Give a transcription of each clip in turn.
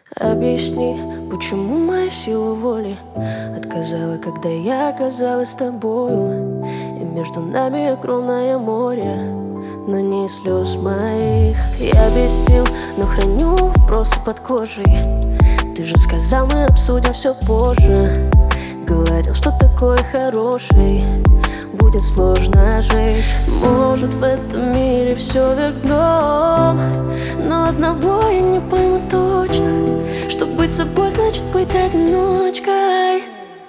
Объясни, почему моя сила воли отказала, когда я оказалась с тобою. И между нами огромное море, но не слез моих. Я без сил, но храню вопросы под кожей. Ты же сказал, мы обсудим все позже. Говорил, что такой хороший будет сложно жить. Может, в этом мире все вверх дном, но одного я не пойму точно, что быть собой значит быть одиночкой.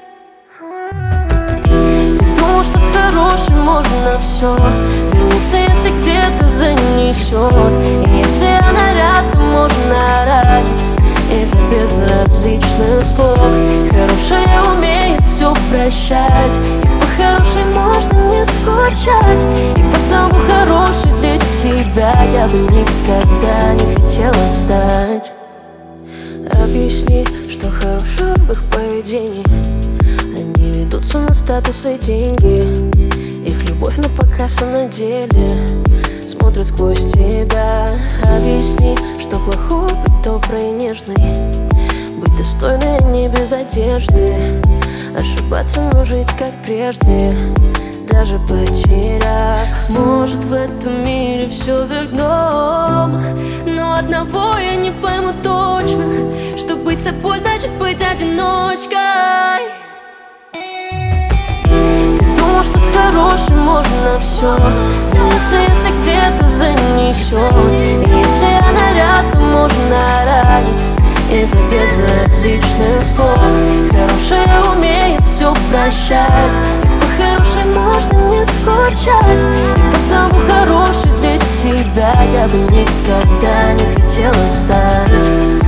Ты думал, что с хорошим можно все вернуться, если где-то занесет. И если она рядом, можно ранить из-за безразличных слов. Хорошая умеет все прощать, и по-хорошей можно не скучать. И потому хороший для тебя я бы никогда не хотела стать. Объясни, что хорошего в их поведении. Они ведутся на статус и деньги. Их любовь на показ, а на деле смотрят сквозь тебя. Объясни, что плохого быть доброй и нежной, быть достойной, а не без одежды. Ошибаться, но жить как прежде, даже потеряв. Может, в этом мире все вверх дном, но одного я не пойму точно, что быть собой значит быть одиночкой. Ты думал, что с хорошим можно все вернуться, если где-то занесет. И если она рядом, можно ранить из-за безразличных слов. Хорошая умеет все прощать, и по-хорошей можно не скучать. И потому хороший для тебя я бы никогда не хотела стать.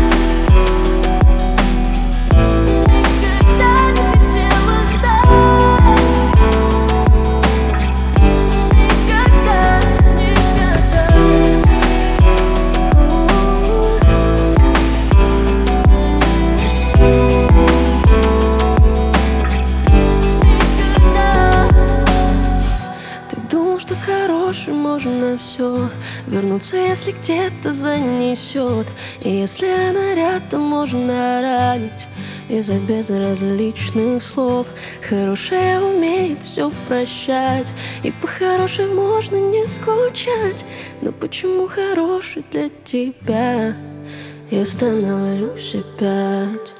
Что с хорошим можно все вернуться, если где-то занесет. И если она рядом, можно ранить из-за безразличных слов. Хорошая умеет все прощать, и по-хорошей можно не скучать. Но почему хороший для тебя? Я становлюсь опять.